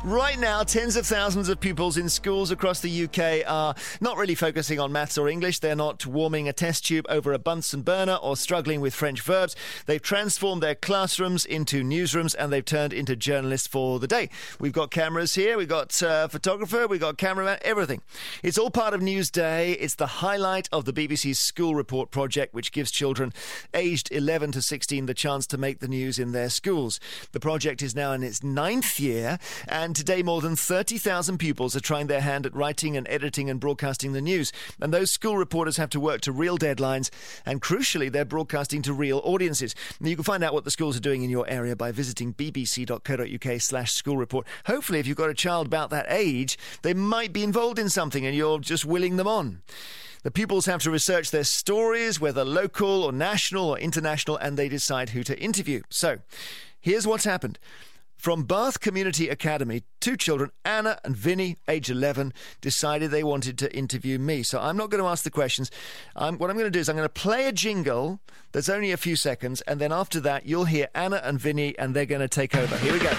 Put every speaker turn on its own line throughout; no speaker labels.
Right now, tens of thousands of pupils in schools across the UK are not really focusing on maths or English. They're not warming a test tube over a Bunsen burner or struggling with French verbs. They've transformed their classrooms into newsrooms and they've turned into journalists for the day. We've got cameras here, we've got photographer, we've got cameraman, everything. It's all part of Newsday. It's the highlight of the BBC's School Report project, which gives children aged 11 to 16 the chance to make the news in their schools. The project is now in its 9th year, and today more than 30,000 pupils are trying their hand at writing and editing and broadcasting the news. And those school reporters have to work to real deadlines, and crucially, they're broadcasting to real audiences. Now, you can find out what the schools are doing in your area by visiting bbc.co.uk/school report. Hopefully, if you've got a child about that age, they might be involved in something and you're just willing them on. The pupils have to research their stories, whether local or national or international, and they decide who to interview. So, here's what's happened. From Bath Community Academy, two children, Anna and Vinny, age 11, decided they wanted to interview me. So I'm not going to ask the questions. What I'm going to do is I'm going to play a jingle that's only a few seconds, and then after that, you'll hear Anna and Vinny, and they're going to take over. Here we go.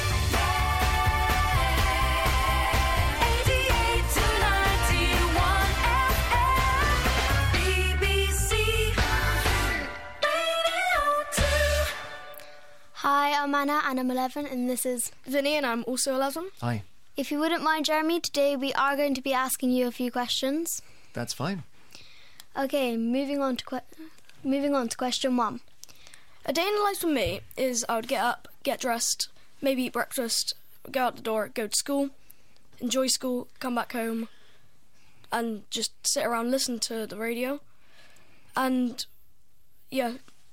Hi, I'm Anna and I'm 11 and this is
Vinny and I'm also 11.
Hi.
If you wouldn't mind, Jeremy, today we are going to be asking you a few questions.
That's fine.
Okay, moving on to question 1.
A day in the life for me is I would get up, get dressed, maybe eat breakfast, go out the door, go to school, enjoy school, come back home and just sit around, listen to the radio. And yeah.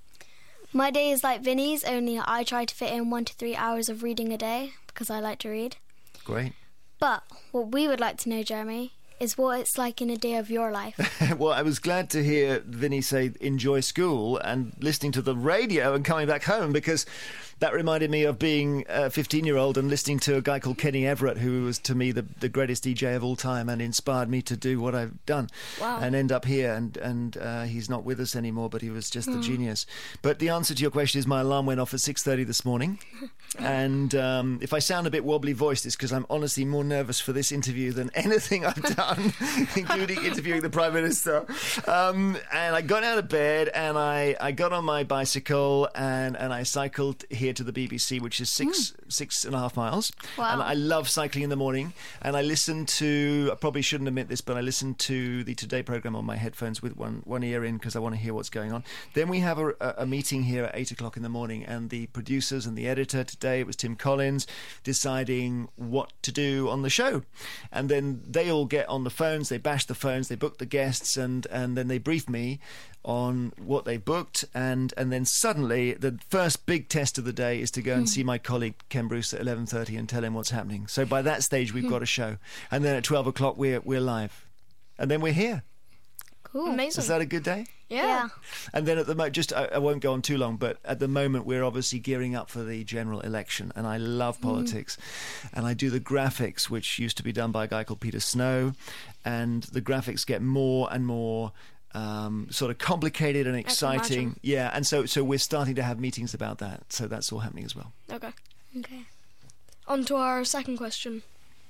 My day is like Vinny's, only I try to fit in 1 to 3 hours of reading a day because I like to read.
Great.
But what we would like to know, Jeremy, is what it's like in a day of your life.
Well, I was glad to hear Vinny say enjoy school and listening to the radio and coming back home, because that reminded me of being a 15-year-old and listening to a guy called Kenny Everett, who was, to me, the greatest DJ of all time and inspired me to do what I've done.
Wow.
And end up here. And he's not with us anymore, but he was just a genius. But the answer to your question is my alarm went off at 6:30 this morning. And if I sound a bit wobbly-voiced, it's because I'm honestly more nervous for this interview than anything I've done, including interviewing the Prime Minister. And I got out of bed and I got on my bicycle and I cycled here to the BBC, which is 6.5 miles.
Wow.
And I love cycling in the morning. And I listened to, I probably shouldn't admit this, but I listened to the Today programme on my headphones with one ear in because I want to hear what's going on. Then we have a meeting here at 8 o'clock in the morning, and the producers and the editor, today it was Tim Collins, deciding what to do on the show. And then they all get on the phones, they bash the phones, they book the guests, and then they brief me on what they booked, and then suddenly the first big test of the day is to go and see my colleague Ken Bruce at 11:30 and tell him what's happening. So by that stage we've got a show, and then at 12 o'clock we're live, and then we're here.
Cool.
Amazing.
Is that a good day?
Yeah.
And then at the moment, I won't go on too long, but at the moment we're obviously gearing up for the general election, and I love politics, and I do the graphics, which used to be done by a guy called Peter Snow, and the graphics get more and more sort of complicated and exciting. Yeah, and so we're starting to have meetings about that, so that's all happening as well.
Okay.
Okay.
On to our second question.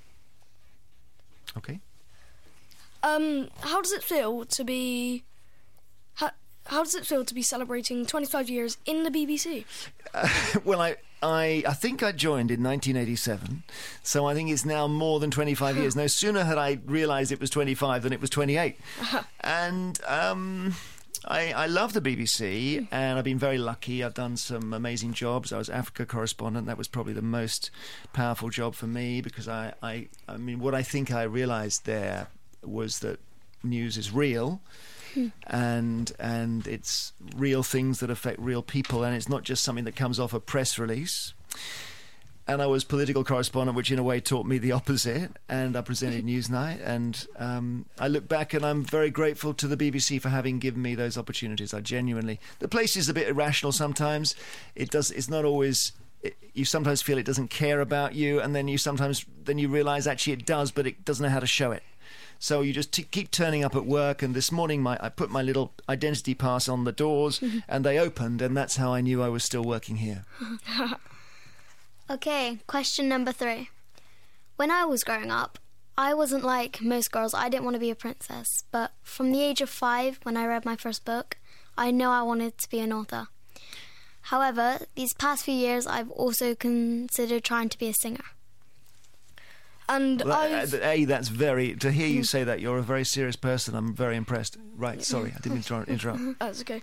Okay.
How does it feel to be... How does it feel to be celebrating 25 years in the BBC?
Well, I think I joined in 1987, so I think it's now more than 25 years. No sooner had I realised it was 25 than it was 28. And I love the BBC, and I've been very lucky. I've done some amazing jobs. I was Africa correspondent. That was probably the most powerful job for me, because I mean, what I think I realised there was that news is real. And it's real things that affect real people, and it's not just something that comes off a press release. And I was political correspondent, which in a way taught me the opposite, and I presented Newsnight, and I look back and I'm very grateful to the BBC for having given me those opportunities. I genuinely... The place is a bit irrational sometimes. It's not always... You sometimes feel it doesn't care about you, and then you realise actually it does, but it doesn't know how to show it. So you just keep turning up at work, and this morning I put my little identity pass on the doors and they opened, and that's how I knew I was still working here.
Okay, question number 3. When I was growing up, I wasn't like most girls. I didn't want to be a princess. But from the age of 5, when I read my first book, I know I wanted to be an author. However, these past few years, I've also considered trying to be a singer.
And
that's very... To hear you say that, you're a very serious person. I'm very impressed. Right, sorry, I didn't interrupt.
That's okay.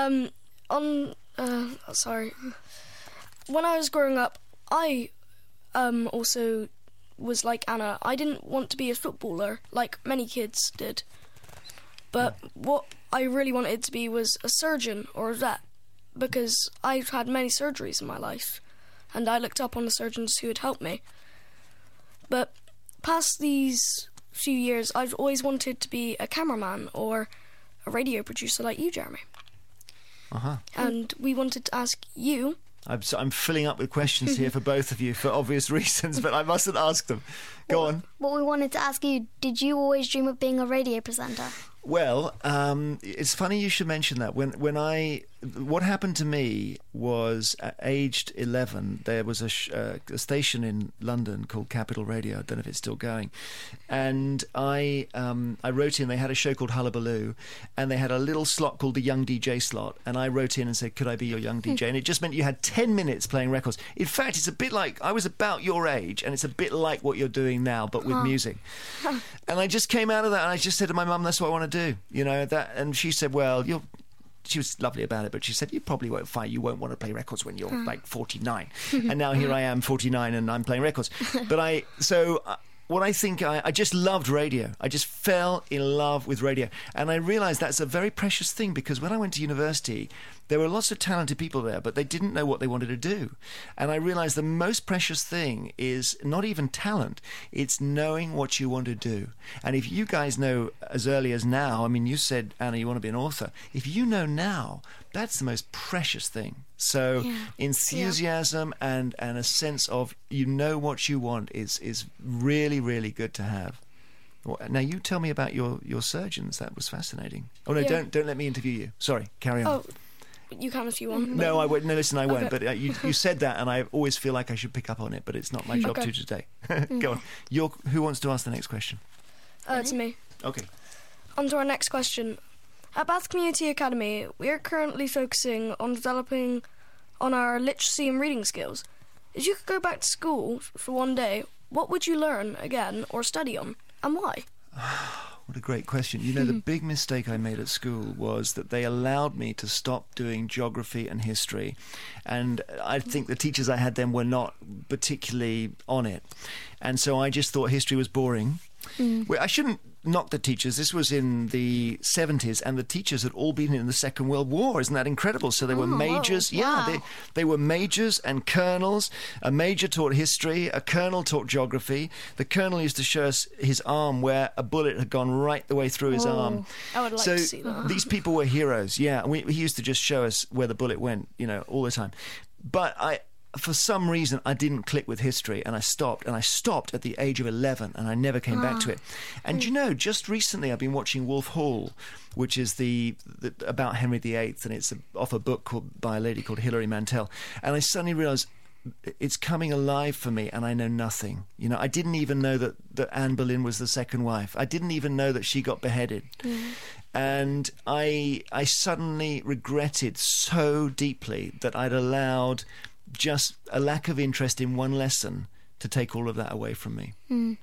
Sorry. When I was growing up, I also was like Anna. I didn't want to be a footballer like many kids did. But what I really wanted to be was a surgeon or a vet, because I've had many surgeries in my life, and I looked up on the surgeons who had helped me. But past these few years, I've always wanted to be a cameraman or a radio producer like you, Jeremy.
Uh-huh.
And we wanted to ask you...
I'm filling up with questions here for both of you for obvious reasons, but I mustn't ask them. Go on.
What we wanted to ask you, did you always dream of being a radio presenter?
Well, it's funny you should mention that. What happened to me was, at aged 11, there was a station in London called Capital Radio. I don't know if it's still going. And I wrote in. They had a show called Hullabaloo, and they had a little slot called the Young DJ slot. And I wrote in and said, could I be your young DJ? And it just meant you had 10 minutes playing records. In fact, it's a bit like, I was about your age, and it's a bit like what you're doing now, but with music. And I just came out of that, and I just said to my mum, that's what I want to do. You know, that, and she said, well, she was lovely about it, but she said, you probably won't find, you won't want to play records when you're like 49. And now here I am, 49, and I'm playing records. But I just loved radio. I just fell in love with radio. And I realised that's a very precious thing, because when I went to university, there were lots of talented people there, but they didn't know what they wanted to do. And I realised the most precious thing is not even talent, it's knowing what you want to do. And if you guys know as early as now, I mean, you said, Anna, you want to be an author. If you know now, that's the most precious thing. So enthusiasm and a sense of you know what you want is really, really good to have. Now you tell me about your surgeons. That was fascinating. Oh no, don't let me interview you. Sorry, carry on.
Oh, you can if you want.
No, I won't. No, listen, I won't.
Okay.
But you said that, and I always feel like I should pick up on it, but it's not my job to today. Go on. Who wants to ask the next question?
It's me.
Okay.
On to our next question. At Bath Community Academy, we are currently focusing on developing on our literacy and reading skills. If you could go back to school for one day, what would you learn again or study on, and why?
What a great question. You know, the big mistake I made at school was that they allowed me to stop doing geography and history. And I think the teachers I had then were not particularly on it. And so I just thought history was boring. Well, I shouldn't knock the teachers. This was in the 70s, and the teachers had all been in the Second World War. Isn't that incredible? So they were majors.
Wow.
Yeah, they were majors and colonels. A major taught history. A colonel taught geography. The colonel used to show us his arm where a bullet had gone right the way through his arm.
I would like to see that.
These people were heroes. Yeah, and he used to just show us where the bullet went, you know, all the time. But for some reason, I didn't click with history, and I stopped at the age of 11, and I never came back to it. And you know, just recently I've been watching Wolf Hall, which is the about Henry VIII, and it's off a book by a lady called Hilary Mantel, and I suddenly realised it's coming alive for me, and I know nothing. You know, I didn't even know that Anne Boleyn was the second wife. I didn't even know that she got beheaded. And I suddenly regretted so deeply that I'd allowed just a lack of interest in one lesson to take all of that away from me.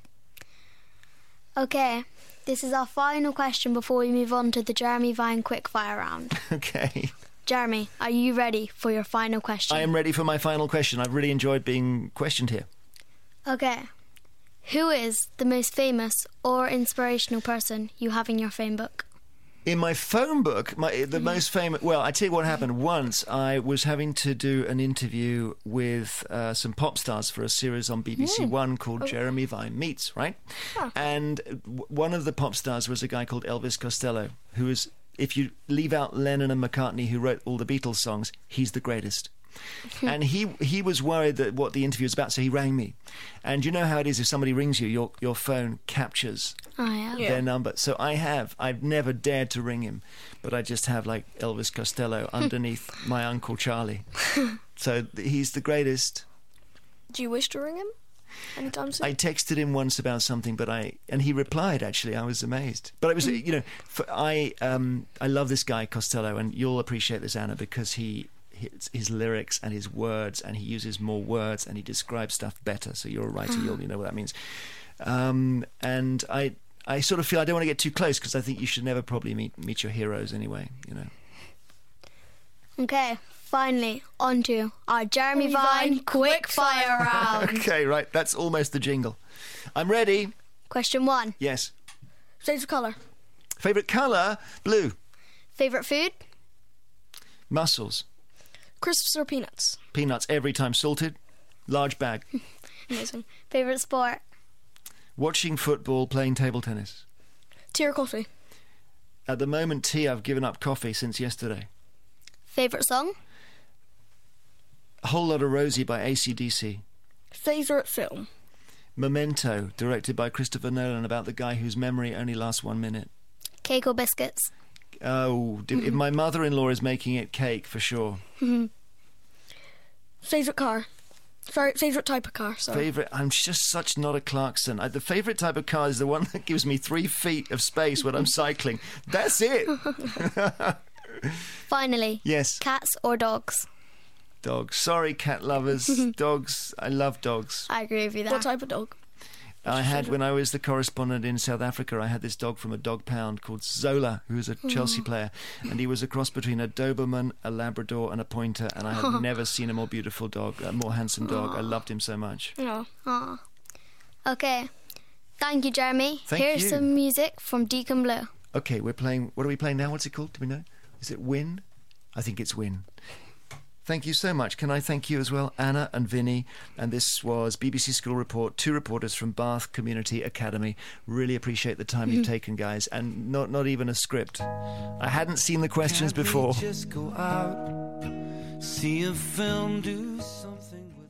Okay, this is our final question before we move on to the Jeremy Vine quickfire round.
Okay.
Jeremy, are you ready for your final question?
I am ready for my final question. I've really enjoyed being questioned here.
Okay. Who is the most famous or inspirational person you have in your phone book?
In my phone book, the most famous... Well, I tell you what happened. Once I was having to do an interview with some pop stars for a series on BBC One called Jeremy Vine Meets, right? And one of the pop stars was a guy called Elvis Costello, who is, if you leave out Lennon and McCartney, who wrote all the Beatles songs, he's the greatest. And he was worried that what the interview was about, so he rang me. And you know how it is, if somebody rings you, your phone captures their number. So I've never dared to ring him, but I just have like Elvis Costello underneath my Uncle Charlie. So he's the greatest.
Do you wish to ring him? anytime soon.
I texted him once about something, and he replied. Actually, I was amazed. But it was, I love this guy Costello, and you'll appreciate this, Anna, because his lyrics and his words, and he uses more words and he describes stuff better. So you're a writer, you know what that means. And I sort of feel I don't want to get too close because I think you should never probably meet your heroes anyway.
Okay, finally, on to our Jeremy Vine quick fire round.
Okay, right, that's almost the jingle. I'm ready.
Question 1.
Yes.
Favourite colour?
Favourite colour? Blue.
Favourite food?
Mussels.
Crisps or peanuts?
Peanuts every time, salted. Large bag.
Amazing.
Favourite sport?
Watching football, playing table tennis.
Tea or coffee?
At the moment, tea. I've given up coffee since yesterday.
Favourite song?
A Whole Lot of Rosie by AC/DC.
Favourite film?
Memento, directed by Christopher Nolan, about the guy whose memory only lasts 1 minute.
Cake or biscuits?
Oh, if my mother-in-law is making it, cake for sure.
Favourite car? Sorry, favourite type of car, sorry.
Favourite? I'm just such not a Clarkson. The favourite type of car is the one that gives me 3 feet of space when I'm cycling. That's it.
Finally,
Yes.
cats or dogs?
Dogs. Sorry, cat lovers. Dogs. I love dogs.
I agree with you there.
What type of dog?
When I was the correspondent in South Africa, I had this dog from a dog pound called Zola, who was a Chelsea player, and he was a cross between a Doberman, a Labrador, and a Pointer, and I have never seen a more beautiful dog, a more handsome dog. I loved him so much.
No.
Aw. Okay. Thank you, Jeremy.
Thank
Here's
you.
some music from Deacon Blue.
Okay, we're playing. What are we playing now? What's it called? Do we know? Is it Win? I think it's Win. Thank you so much. Can I thank you as well, Anna and Vinny? And this was BBC School Report, 2 reporters from Bath Community Academy. Really appreciate the time you've taken, guys, and not even a script. I hadn't seen the questions before.
Just go out, see a film, do something.